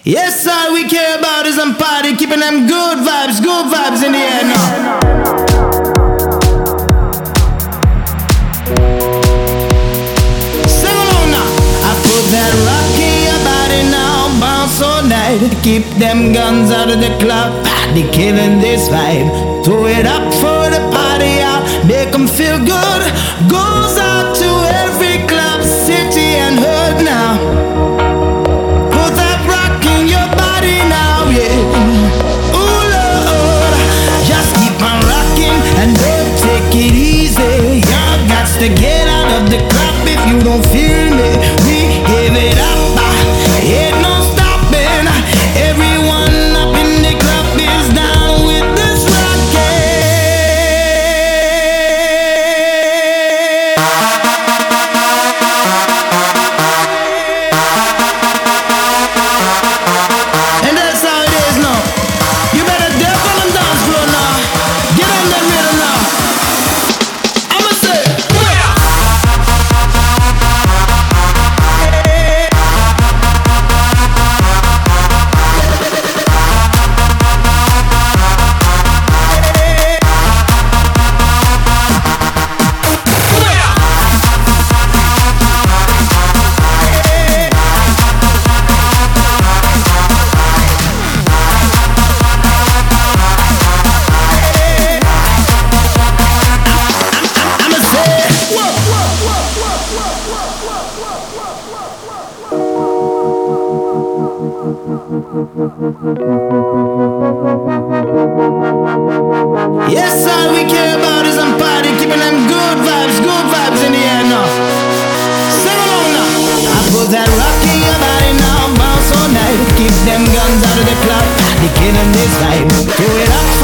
Yes, all we care about is some party, keeping them good vibes in the air now. Sing along now. I put that rock in your body now, bounce all night. Keep them guns out of the club, they killing this vibe. Throw it up for the party out, make them feel good. Goes out to every club, city and hood now. Put that rock in your body now, yeah. Ooh Lord, just keep on rocking and don't take it easy. Y'all got to get out of the club if you don't feel me. We give it up, ain't no stopping. Everyone up in the club is down with this rockin'. And that's how it is now. You better dance on the dance floor now. Get on that rhythm now. I'ma say, yes, all we care about is some party, keeping them good vibes in the air now. Sing along now. I put that rock in your body now, bounce all night. Keep them guns out of the club, they killing this vibe. Throw it up